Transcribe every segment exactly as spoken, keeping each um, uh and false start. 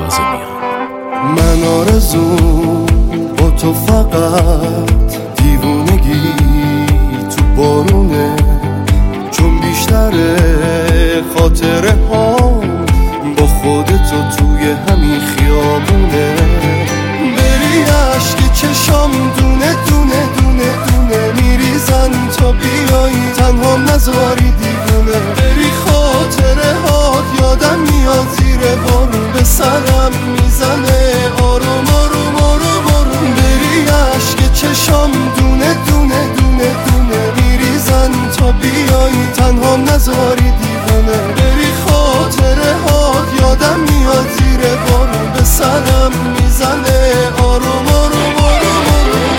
تازه میان. من آرزوم با تو فقط دیوونگی تو بارونه، چون بیشتره خاطره ها با خودتو توی همین خیابونه. بری عشق چشام دونه دونه دونه دونه میریزن تا بیایی تنها نذاری دیوونه. بری خاطره هات یادم میاد زیر بارون به سرم میزنه آروم آروم آروم آروم. بری عشق چشام دونه دونه دونه دونه میریزن تا بیایی تنها نذاری دیوونه. بری خاطره هات یادم میاد زیر بارون به سرم میزنه آروم آروم آروم آروم.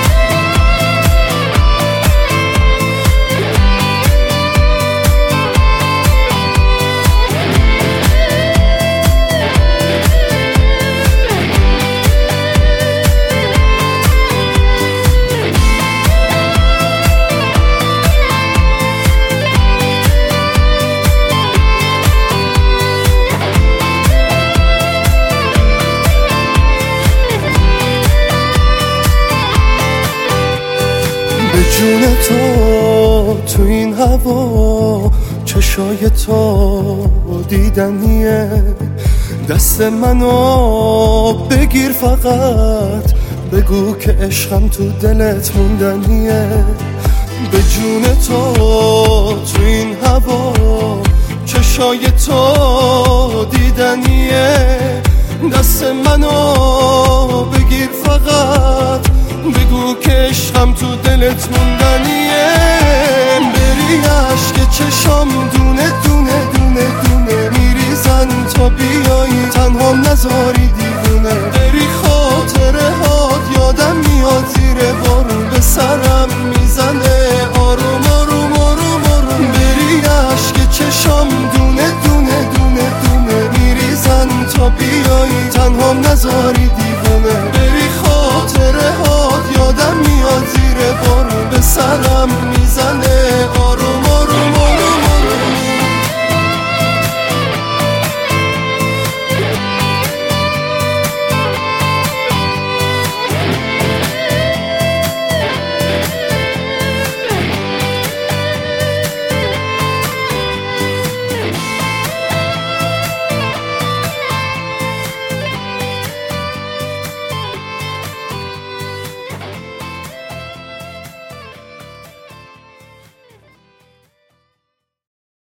به جون تو تو این هوا چشای تو دیدنیه. دست منو بگیر فقط بگو که عشقم تو دلت موندنیه. به جون تو تو این هوا چشای تو دیدنیه. دست منو بگیر فقط بگو که عشقم تو دلت موندنیه. بری عشق چشام دونه دونه دونه دونه میریزن تا بیایی تنها نذاری دیوونه. بری خاطره هات یادم میاد زیر بارون به سرم میزنه آروم آروم آروم آروم. بری عشق چشام دونه دونه دونه دونه میریزن تا بیایی تنها نذاری دیوونه.